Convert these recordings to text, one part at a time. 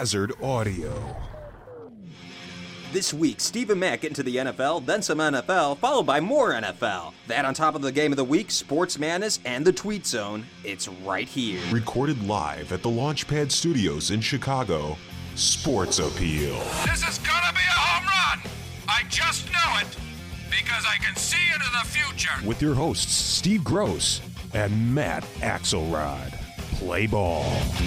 Hazard Audio. This week, Steve and Matt get into the NFL, then some NFL, followed by more NFL. That on top of the game of the week, Sports Madness, and the Tweet Zone. It's right here. Recorded live at the Launchpad Studios in Chicago, Sports Appeal. This is gonna be a home run! I just know it, because I can see into the future. With your hosts, Steve Gross and Matt Axelrod. Play ball.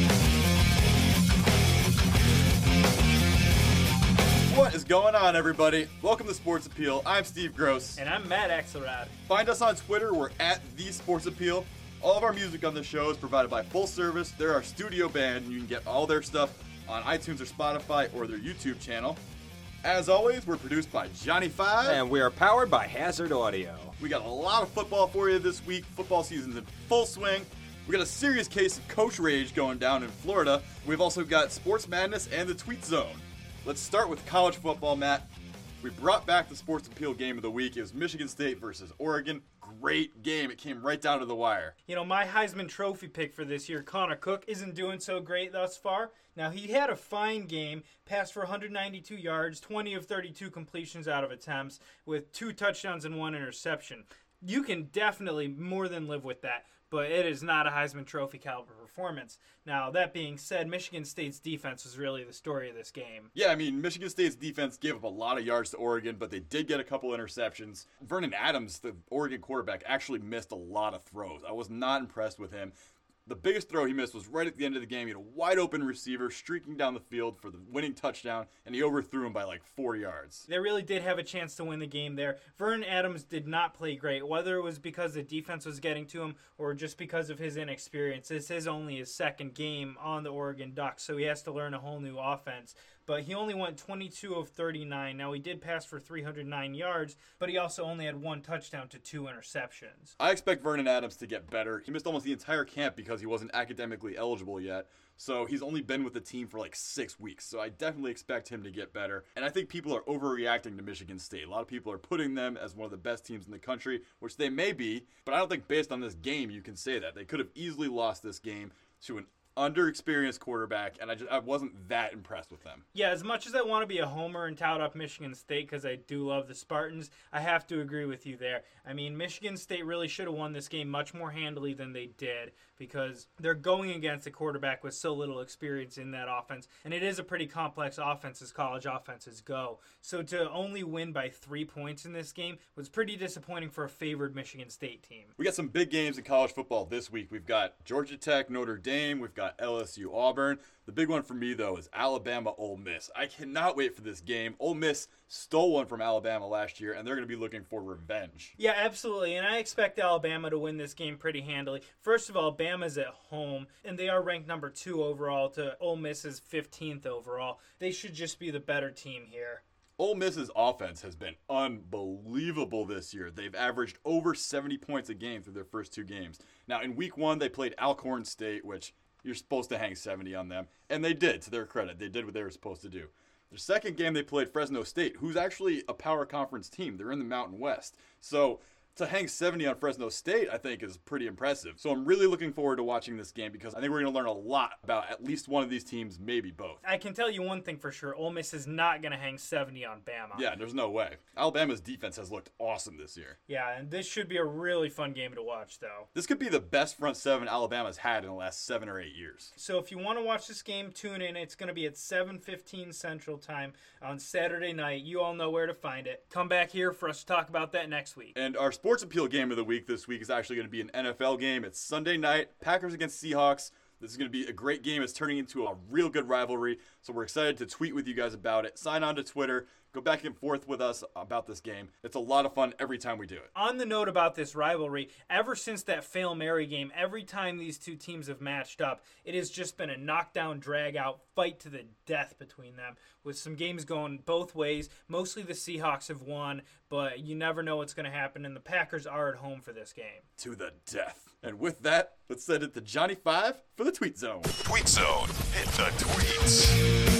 What is going on, everybody? Welcome to Sports Appeal. I'm Steve Gross. And I'm Matt Axelrod. Find us on Twitter. We're at The Sports Appeal. All of our music on the show is provided by Full Service. They're our studio band, and you can get all their stuff on iTunes or Spotify or their YouTube channel. As always, we're produced by Johnny Five. And we are powered by Hazard Audio. We got a lot of football for you this week. Football season's in full swing. We got a serious case of coach rage going down in Florida. We've also got Sports Madness and the Tweet Zone. Let's start with college football, Matt. We brought back the Sports Appeal game of the week. It was Michigan State versus Oregon. Great game. It came right down to the wire. You know, my Heisman Trophy pick for this year, Connor Cook, isn't doing so great thus far. Now, he had a fine game, passed for 192 yards, 20 of 32 completions out of attempts, with 2 touchdowns and 1 interception. You can definitely more than live with that, but it is not a Heisman Trophy caliber performance. Now, that being said, Michigan State's defense was really the story of this game. Yeah, I mean, Michigan State's defense gave up a lot of yards to Oregon, but they did get a couple interceptions. Vernon Adams, the Oregon quarterback, actually missed a lot of throws. I was not impressed with him. The biggest throw he missed was right at the end of the game. He had a wide-open receiver streaking down the field for the winning touchdown, and he overthrew him by like 4 yards. They really did have a chance to win the game there. Vernon Adams did not play great, whether it was because the defense was getting to him or just because of his inexperience. This is only his second game on the Oregon Ducks, so he has to learn a whole new offense. But he only went 22 of 39. Now, he did pass for 309 yards, but he also only had 1 touchdown to 2 interceptions. I expect Vernon Adams to get better. He missed almost the entire camp because he wasn't academically eligible yet. So he's only been with the team for like 6 weeks. So I definitely expect him to get better. And I think people are overreacting to Michigan State. A lot of people are putting them as one of the best teams in the country, which they may be. But I don't think based on this game you can say that. They could have easily lost this game to an underexperienced quarterback, and I wasn't that impressed with them. Yeah, as much as I want to be a homer and tout up Michigan State because I do love the Spartans, I have to agree with you there. I mean, Michigan State really should have won this game much more handily than they did because they're going against a quarterback with so little experience in that offense, and it is a pretty complex offense as college offenses go. So to only win by 3 points in this game was pretty disappointing for a favored Michigan State team. We got some big games in college football this week. We've got Georgia Tech, Notre Dame. We've got LSU, Auburn. The big one for me, though, is Alabama, Ole Miss. I cannot wait for this game. Ole Miss stole one from Alabama last year, and they're going to be looking for revenge. Yeah, absolutely, and I expect Alabama to win this game pretty handily. First of all, Bama's at home, and they are ranked number 2 overall to Ole Miss's 15th overall. They should just be the better team here. Ole Miss's offense has been unbelievable this year. They've averaged over 70 points a game through their first 2 games. Now, in week 1, they played Alcorn State, which you're supposed to hang 70 on them. And they did, to their credit. They did what they were supposed to do. Their second game, they played Fresno State, who's actually a power conference team. They're in the Mountain West. So to hang 70 on Fresno State, I think, is pretty impressive. So I'm really looking forward to watching this game because I think we're going to learn a lot about at least one of these teams, maybe both. I can tell you one thing for sure. Ole Miss is not going to hang 70 on Bama. Yeah, there's no way. Alabama's defense has looked awesome this year. Yeah, and this should be a really fun game to watch, though. This could be the best front 7 Alabama's had in the last 7 or 8 years. So if you want to watch this game, tune in. It's going to be at 7:15 Central Time on Saturday night. You all know where to find it. Come back here for us to talk about that next week. And our Sports Appeal game of the week this week is actually going to be an NFL game. It's Sunday night, Packers against Seahawks. This is going to be a great game. It's turning into a real good rivalry, so we're excited to tweet with you guys about it. Sign on to Twitter. Go back and forth with us about this game. It's a lot of fun every time we do it. On the note about this rivalry, ever since that Fail Mary game, every time these two teams have matched up, it has just been a knockdown, drag-out fight to the death between them, with some games going both ways. Mostly the Seahawks have won, but you never know what's going to happen, and the Packers are at home for this game. To the death. And with that, let's send it to Johnny Five for the Tweet Zone. Tweet Zone. Hit the tweets.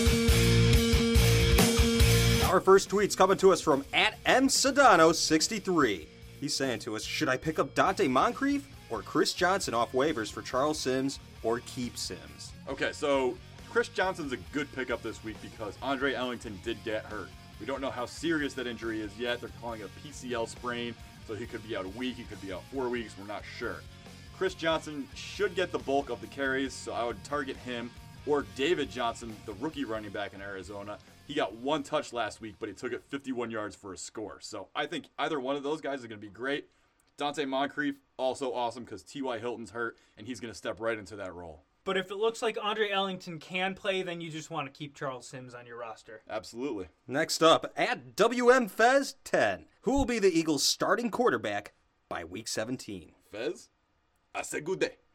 Our first tweet's coming to us from @msedano63. He's saying to us, should I pick up Dante Moncrief or Chris Johnson off waivers for Charles Sims or keep Sims? Okay, so Chris Johnson's a good pickup this week because Andre Ellington did get hurt. We don't know how serious that injury is yet. They're calling it a PCL sprain, so he could be out a week, he could be out 4 weeks, we're not sure. Chris Johnson should get the bulk of the carries, so I would target him or David Johnson, the rookie running back in Arizona. He got 1 touch last week, but he took it 51 yards for a score. So I think either one of those guys is going to be great. Dante Moncrief, also awesome because T.Y. Hilton's hurt, and he's going to step right into that role. But if it looks like Andre Ellington can play, then you just want to keep Charles Sims on your roster. Absolutely. Next up, at WMFez10, who will be the Eagles' starting quarterback by Week 17? Fez? I said good day.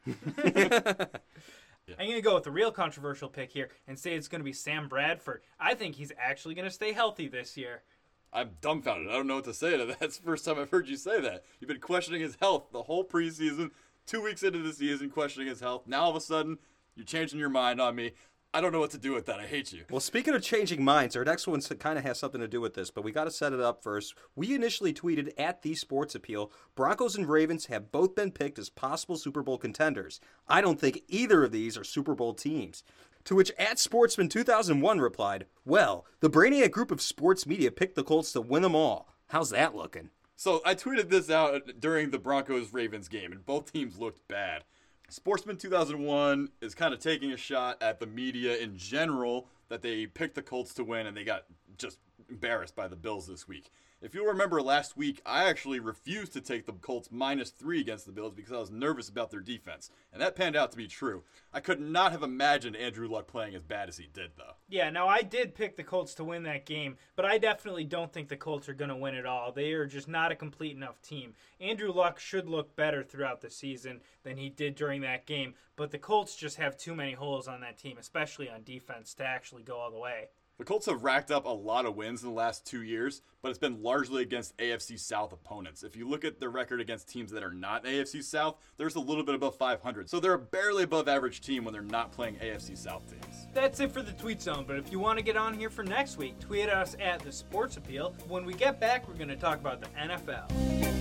I'm going to go with the real controversial pick here and say it's going to be Sam Bradford. I think he's actually going to stay healthy this year. I'm dumbfounded. I don't know what to say to that. That's the first time I've heard you say that. You've been questioning his health the whole preseason, 2 weeks into the season, questioning his health. Now all of a sudden, you're changing your mind on me. I don't know what to do with that. I hate you. Well, speaking of changing minds, our next one kind of has something to do with this, but we got to set it up first. We initially tweeted at The Sports Appeal, Broncos and Ravens have both been picked as possible Super Bowl contenders. I don't think either of these are Super Bowl teams. To which at Sportsman 2001 replied, well, the Brainiac group of sports media picked the Colts to win them all. How's that looking? So I tweeted this out during the Broncos-Ravens game, and both teams looked bad. Sportsman 2001 is kind of taking a shot at the media in general that they picked the Colts to win and they got just embarrassed by the Bills this week. If you'll remember last week, I actually refused to take the Colts -3 against the Bills because I was nervous about their defense. And that panned out to be true. I could not have imagined Andrew Luck playing as bad as he did, though. Yeah, now I did pick the Colts to win that game, but I definitely don't think the Colts are going to win it all. They are just not a complete enough team. Andrew Luck should look better throughout the season than he did during that game, but the Colts just have too many holes on that team, especially on defense, to actually go all the way. The Colts have racked up a lot of wins in the last 2 years, but it's been largely against AFC South opponents. If you look at their record against teams that are not AFC South, there's a little bit above 500. So they're a barely above average team when they're not playing AFC South teams. That's it for the Tweet Zone, but if you want to get on here for next week, tweet us at The Sports Appeal. When we get back, we're going to talk about the NFL.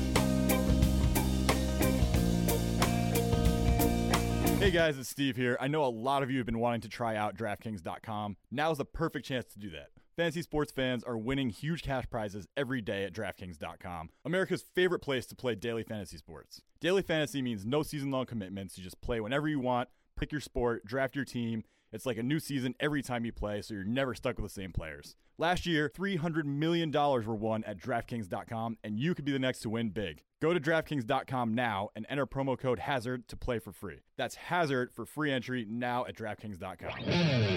Hey guys, it's Steve here. I know a lot of you have been wanting to try out DraftKings.com. Now is the perfect chance to do that. Fantasy sports fans are winning huge cash prizes every day at DraftKings.com, America's favorite place to play daily fantasy sports. Daily fantasy means no season-long commitments. You just play whenever you want, pick your sport, draft your team. It's like a new season every time you play, so you're never stuck with the same players. Last year, $300 million were won at DraftKings.com, and you could be the next to win big. Go to DraftKings.com now and enter promo code HAZARD to play for free. That's HAZARD for free entry now at DraftKings.com.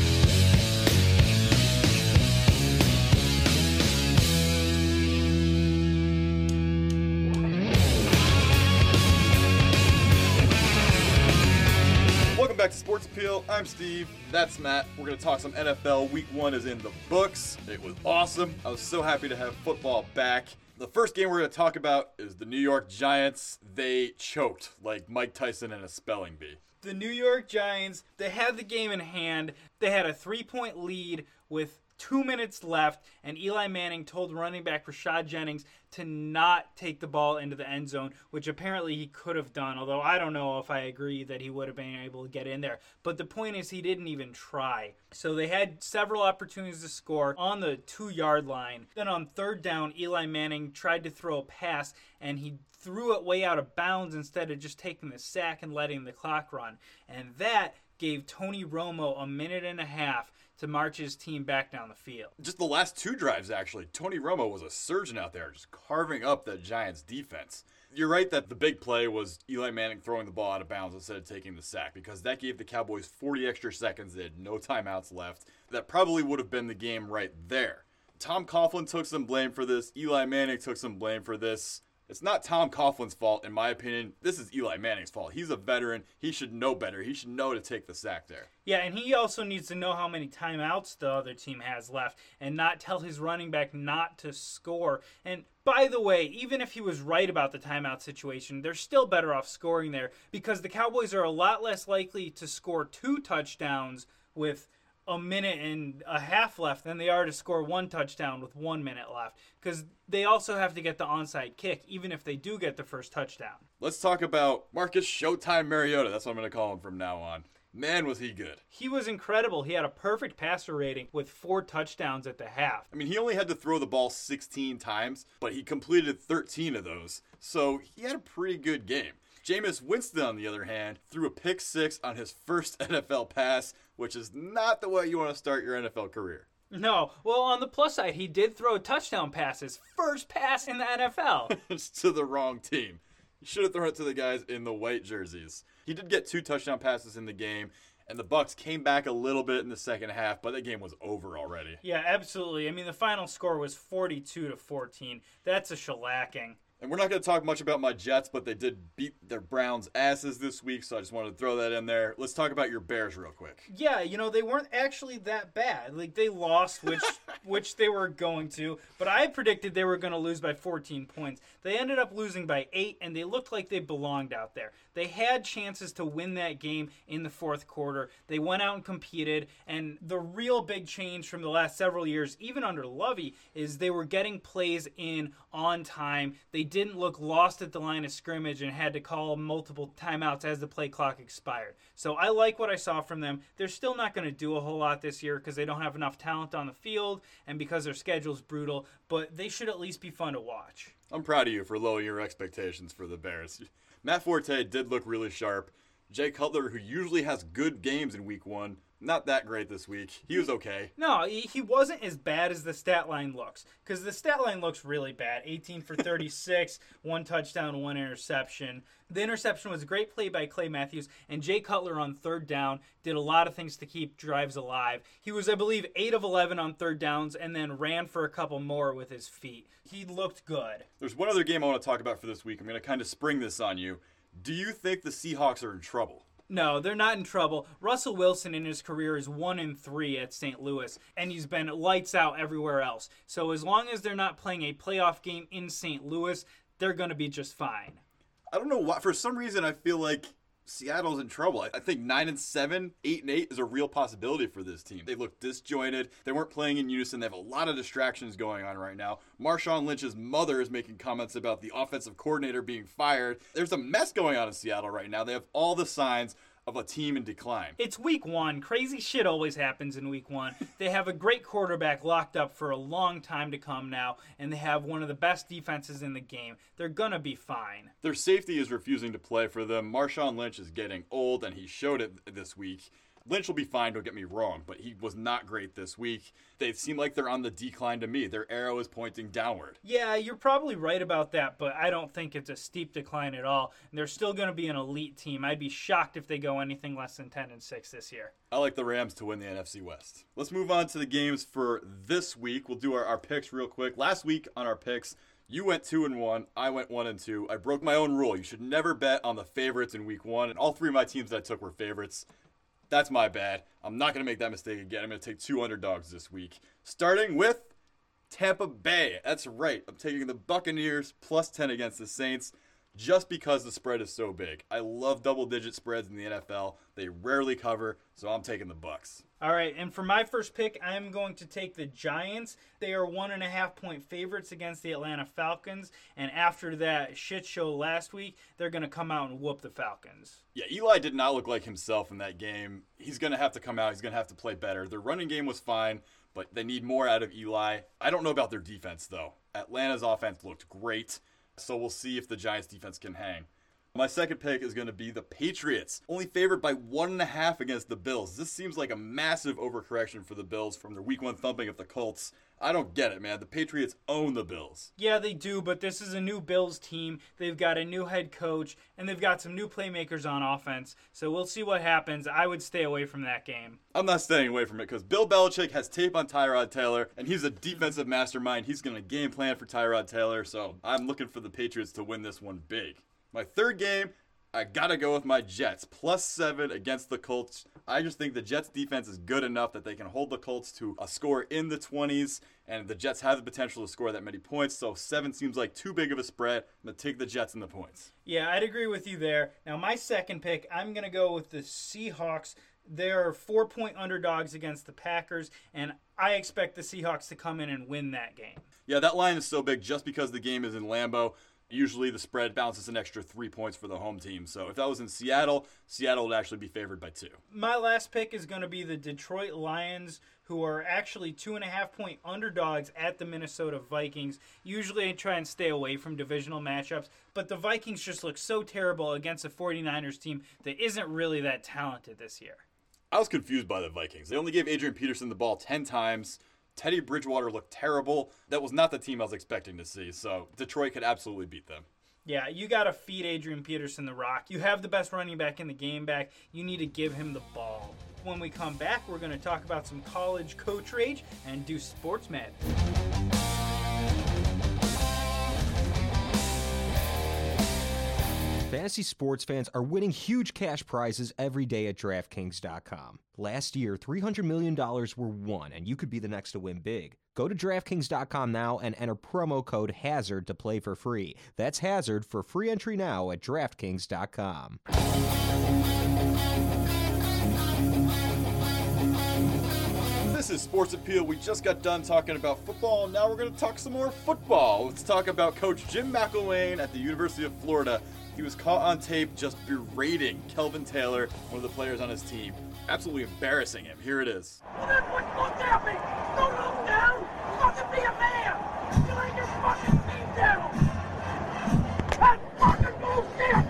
Welcome back to Sports Appeal. I'm Steve. That's Matt. We're going to talk some NFL. Week 1 is in the books. It was awesome. I was so happy to have football back. The first game we're going to talk about is the New York Giants. They choked like Mike Tyson in a spelling bee. The New York Giants, they had the game in hand. They had a 3-point lead with 2 minutes left, and Eli Manning told running back Rashad Jennings to not take the ball into the end zone, which apparently he could have done, although I don't know if I agree that he would have been able to get in there. But the point is he didn't even try. So they had several opportunities to score on the 2-yard line. Then on 3rd down, Eli Manning tried to throw a pass, and he threw it way out of bounds instead of just taking the sack and letting the clock run. And that gave Tony Romo a minute and a half to march his team back down the field. Just the last 2 drives, actually. Tony Romo was a surgeon out there, just carving up the Giants' defense. You're right that the big play was Eli Manning throwing the ball out of bounds instead of taking the sack, because that gave the Cowboys 40 extra seconds. They had no timeouts left. That probably would have been the game right there. Tom Coughlin took some blame for this. Eli Manning took some blame for this. It's not Tom Coughlin's fault, in my opinion. This is Eli Manning's fault. He's a veteran. He should know better. He should know to take the sack there. Yeah, and he also needs to know how many timeouts the other team has left and not tell his running back not to score. And by the way, even if he was right about the timeout situation, they're still better off scoring there because the Cowboys are a lot less likely to score 2 touchdowns with a minute and a half left than they are to score 1 touchdown with 1 minute left, because they also have to get the onside kick even if they do get the first touchdown. Let's talk about Marcus Showtime Mariota. That's what I'm going to call him from now on. Man, was he good. He was incredible. He had a perfect passer rating with 4 touchdowns at the half. I mean, he only had to throw the ball 16 times, but he completed 13 of those. So he had a pretty good game. Jameis Winston, on the other hand, threw a pick 6 on his first NFL pass, which is not the way you want to start your NFL career. No. Well, on the plus side, he did throw a touchdown pass, his first pass in the NFL. It's to the wrong team. You should have thrown it to the guys in the white jerseys. He did get 2 touchdown passes in the game, and the Bucs came back a little bit in the second half, but the game was over already. Yeah, absolutely. I mean, the final score was 42-14. That's a shellacking. And we're not going to talk much about my Jets, but they did beat their Browns' asses this week, so I just wanted to throw that in there. Let's talk about your Bears real quick. Yeah, they weren't actually that bad. Like, they lost, which they were going to, but I predicted they were going to lose by 14 points. They ended up losing by 8, and they looked like they belonged out there. They had chances to win that game in the fourth quarter. They went out and competed, and the real big change from the last several years, even under Lovey, is they were getting plays in on time. They didn't look lost at the line of scrimmage and had to call multiple timeouts as the play clock expired. So I like what I saw from them. They're still not going to do a whole lot this year because they don't have enough talent on the field and because their schedule's brutal, but they should at least be fun to watch. I'm proud of you for lowering your expectations for the Bears. Matt Forte did look really sharp. Jay Cutler, who usually has good games in week 1, not that great this week. He was okay. No, he wasn't as bad as the stat line looks, because the stat line looks really bad. 18 for 36, 1 touchdown, 1 interception. The interception was a great play by Clay Matthews, and Jay Cutler on third down did a lot of things to keep drives alive. He was, I believe, 8 of 11 on third downs and then ran for a couple more with his feet. He looked good. There's one other game I want to talk about for this week. I'm going to kind of spring this on you. Do you think the Seahawks are in trouble? No, they're not in trouble. Russell Wilson in his career is 1-3 at St. Louis, and he's been lights out everywhere else. So as long as they're not playing a playoff game in St. Louis, they're going to be just fine. I don't know why. For some reason, I feel like Seattle's in trouble. I think 9-7, 8-8 is a real possibility for this team. They look disjointed. They weren't playing in unison. They have a lot of distractions going on right now. Marshawn Lynch's mother is making comments about the offensive coordinator being fired. There's a mess going on in Seattle right now. They have all the signs of a team in decline. It's week 1. Crazy shit always happens in week 1. They have a great quarterback locked up for a long time to come now, and they have one of the best defenses in the game. They're going to be fine. Their safety is refusing to play for them. Marshawn Lynch is getting old, and he showed it this week. Lynch will be fine, don't get me wrong, but he was not great this week. They seem like they're on the decline to me. Their arrow is pointing downward. Yeah, you're probably right about that, but I don't think it's a steep decline at all. And they're still going to be an elite team. I'd be shocked if they go anything less than 10-6 this year. I like the Rams to win the NFC West. Let's move on to the games for this week. We'll do our picks real quick. Last week on our picks, you went 2-1. I went 1-2. I broke my own rule. You should never bet on the favorites in week 1. And all 3 of my teams that I took were favorites. That's my bad. I'm not going to make that mistake again. I'm going to take 2 underdogs this week. Starting with Tampa Bay. That's right. I'm taking the Buccaneers plus 10 against the Saints just because the spread is so big. I love double-digit spreads in the NFL. They rarely cover, so I'm taking the Bucs. All right, and for my first pick, I'm going to take the Giants. They are 1.5-point favorites against the Atlanta Falcons, and after that shit show last week, they're going to come out and whoop the Falcons. Yeah, Eli did not look like himself in that game. He's going to have to come out. He's going to have to play better. Their running game was fine, but they need more out of Eli. I don't know about their defense, though. Atlanta's offense looked great, so we'll see if the Giants' defense can hang. My second pick is going to be the Patriots, only favored by 1.5 against the Bills. This seems like a massive overcorrection for the Bills from their week 1 thumping of the Colts. I don't get it, man. The Patriots own the Bills. Yeah, they do, but this is a new Bills team. They've got a new head coach, and they've got some new playmakers on offense. So we'll see what happens. I would stay away from that game. I'm not staying away from it because Bill Belichick has tape on Tyrod Taylor, and he's a defensive mastermind. He's going to game plan for Tyrod Taylor, so I'm looking for the Patriots to win this one big. My third game, I got to go with my Jets. Plus 7 against the Colts. I just think the Jets defense is good enough that they can hold the Colts to a score in the 20s, and the Jets have the potential to score that many points, so 7 seems like too big of a spread. I'm going to take the Jets in the points. Yeah, I'd agree with you there. Now, my second pick, I'm going to go with the Seahawks. They're 4-point underdogs against the Packers, and I expect the Seahawks to come in and win that game. Yeah, that line is so big just because the game is in Lambeau. Usually the spread bounces an extra 3 points for the home team. So if that was in Seattle, Seattle would actually be favored by 2. My last pick is going to be the Detroit Lions, who are actually 2.5-point underdogs at the Minnesota Vikings. Usually I try and stay away from divisional matchups, but the Vikings just look so terrible against a 49ers team that isn't really that talented this year. I was confused by the Vikings. They only gave Adrian Peterson the ball 10 times. Teddy Bridgewater looked terrible. That was not the team I was expecting to see, so Detroit could absolutely beat them. Yeah, you got to feed Adrian Peterson the rock. You have the best running back in the game back. You need to give him the ball. When we come back, we're going to talk about some college coach rage and do sports madness. Fantasy sports fans are winning huge cash prizes every day at DraftKings.com. Last year, $300 million were won, and you could be the next to win big. Go to DraftKings.com now and enter promo code HAZARD to play for free. That's HAZARD for free entry now at DraftKings.com. This is Sports Appeal. We just got done talking about football. Now we're going to talk some more football. Let's talk about Coach Jim McElwain at the University of Florida. He was caught on tape just berating Kelvin Taylor, one of the players on his team. Absolutely embarrassing him. Here it is. Well, that's what look at me! Don't look down! Fucking be a man! You lay your fucking feet down! That's fucking bullshit!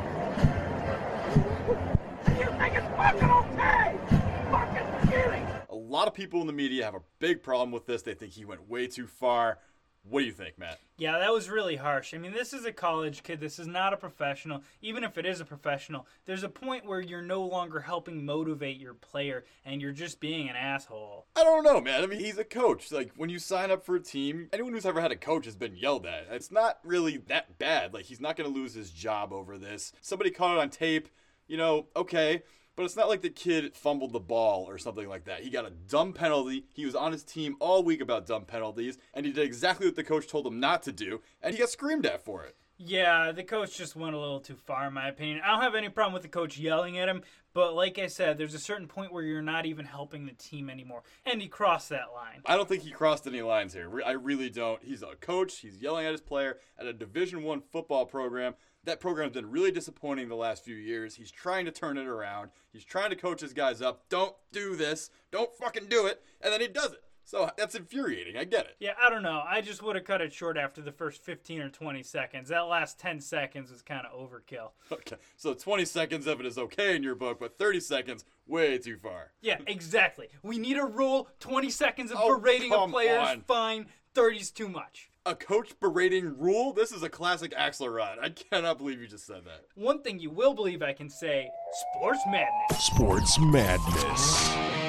And you think it's fucking okay! Fucking kidding! A lot of people in the media have a big problem with this. They think he went way too far. What do you think, Matt? Yeah, that was really harsh. I mean, this is a college kid. This is not a professional. Even if it is a professional, there's a point where you're no longer helping motivate your player and you're just being an asshole. I don't know, man. I mean, he's a coach. Like, when you sign up for a team, anyone who's ever had a coach has been yelled at. It's not really that bad. Like, he's not going to lose his job over this. Somebody caught it on tape, okay. But it's not like the kid fumbled the ball or something like that. He got a dumb penalty. He was on his team all week about dumb penalties, and he did exactly what the coach told him not to do, and he got screamed at for it. Yeah, the coach just went a little too far, in my opinion. I don't have any problem with the coach yelling at him, but like I said, there's a certain point where you're not even helping the team anymore, and he crossed that line. I don't think he crossed any lines here. I really don't. He's a coach. He's yelling at his player at a Division I football program. That program's been really disappointing the last few years. He's trying to turn it around. He's trying to coach his guys up. Don't do this. Don't fucking do it. And then he does it. So that's infuriating. I get it. Yeah, I don't know. I just would have cut it short after the first 15 or 20 seconds. That last 10 seconds was kind of overkill. Okay, so 20 seconds of it is okay in your book, but 30 seconds, way too far. Yeah, exactly. We need a rule. 20 seconds of berating a player is fine. 30's too much. A coach berating rule? This is a classic Axelrod. I cannot believe you just said that. One thing you will believe I can say, sports madness. Sports madness.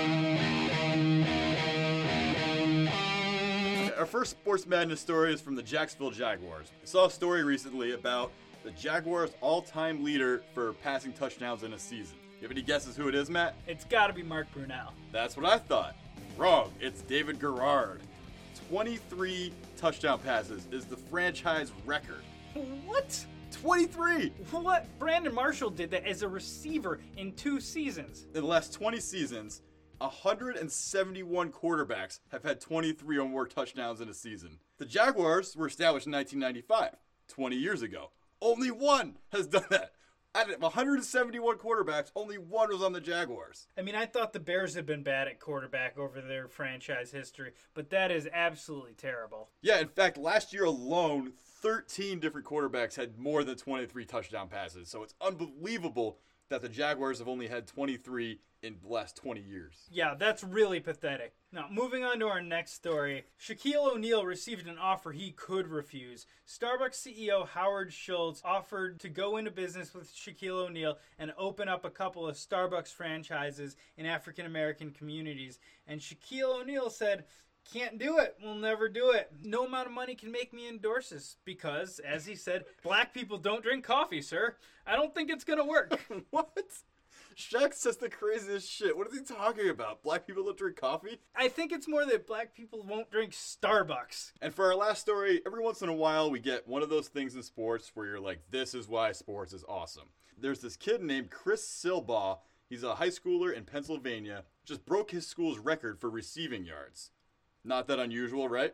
Our first sports madness story is from the Jacksonville Jaguars. I saw a story recently about the Jaguars' all-time leader for passing touchdowns in a season. You have any guesses who it is, Matt? It's got to be Mark Brunell. That's what I thought. Wrong. It's David Garrard. 23 touchdown passes is the franchise record. What? 23! What? Brandon Marshall did that as a receiver in 2 seasons. In the last 20 seasons, 171 quarterbacks have had 23 or more touchdowns in a season. The Jaguars were established in 1995, 20 years ago. Only one has done that. Out of 171 quarterbacks, only one was on the Jaguars. I mean, I thought the Bears had been bad at quarterback over their franchise history, but that is absolutely terrible. Yeah, in fact, last year alone, 13 different quarterbacks had more than 23 touchdown passes. So it's unbelievable that the Jaguars have only had 23 in the last 20 years. Yeah, that's really pathetic. Now, moving on to our next story. Shaquille O'Neal received an offer he could refuse. Starbucks CEO Howard Schultz offered to go into business with Shaquille O'Neal and open up a couple of Starbucks franchises in African-American communities. And Shaquille O'Neal said, "Can't do it. We'll never do it. No amount of money can make me endorse this because, as he said, black people don't drink coffee, sir. I don't think it's going to work." What? Shaq says the craziest shit. What is he talking about? Black people don't drink coffee? I think it's more that black people won't drink Starbucks. And for our last story, every once in a while we get one of those things in sports where you're like, this is why sports is awesome. There's this kid named Chris Silbaugh. He's a high schooler in Pennsylvania. Just broke his school's record for receiving yards. Not that unusual, right?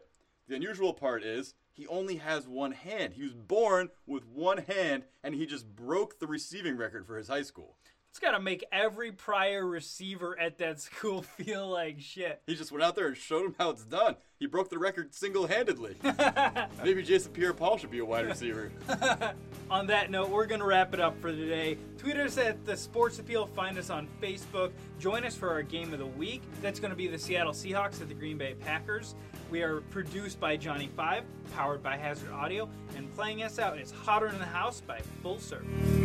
The unusual part is he only has one hand. He was born with one hand, and he just broke the receiving record for his high school. It's got to make every prior receiver at that school feel like shit. He just went out there and showed him how it's done. He broke the record single-handedly. Maybe Jason Pierre-Paul should be a wide receiver. On that note, we're going to wrap it up for today. Tweet us at The Sports Appeal. Find us on Facebook. Join us for our game of the week. That's going to be the Seattle Seahawks at the Green Bay Packers. We are produced by Johnny Five, powered by Hazard Audio, and playing us out is Hotter in the House by Full Circle.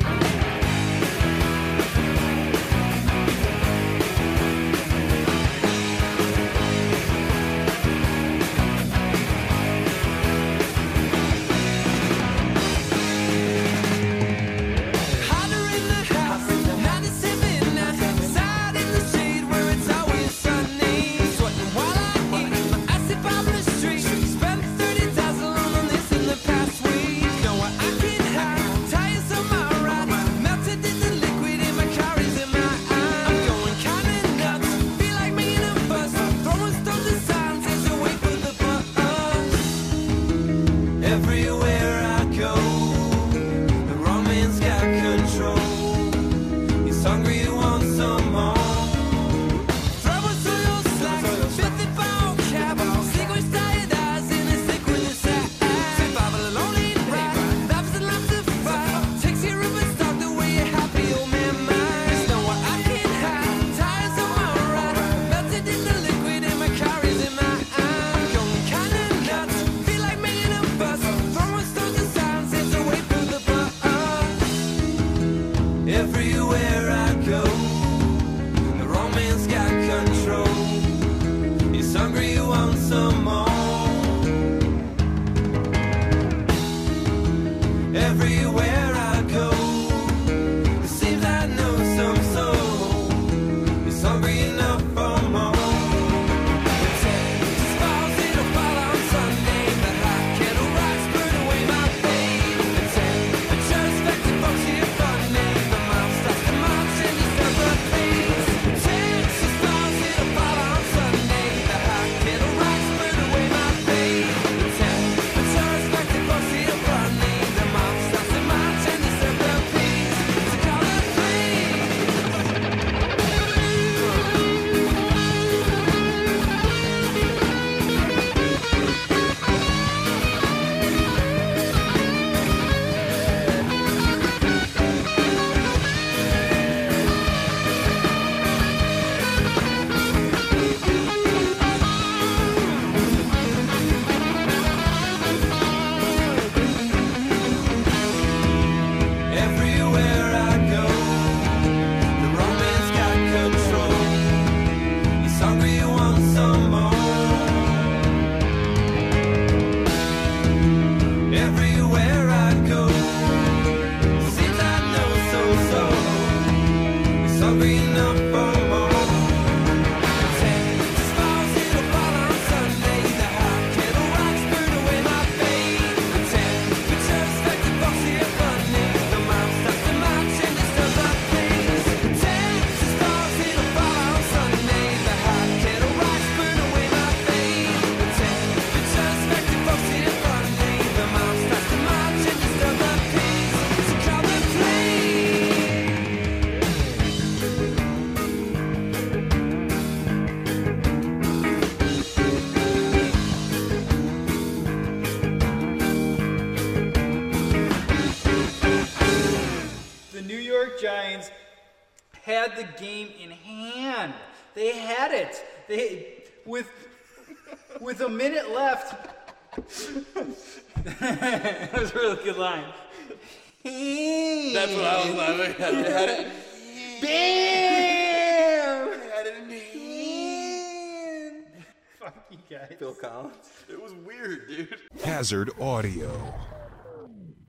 Giants had the game in hand. They had it. With a minute left. That was a really good line. That's what I was laughing at. They had it. Bam! They had it in hand. Fuck you guys. Phil Collins. It was weird, dude. Hazard Audio.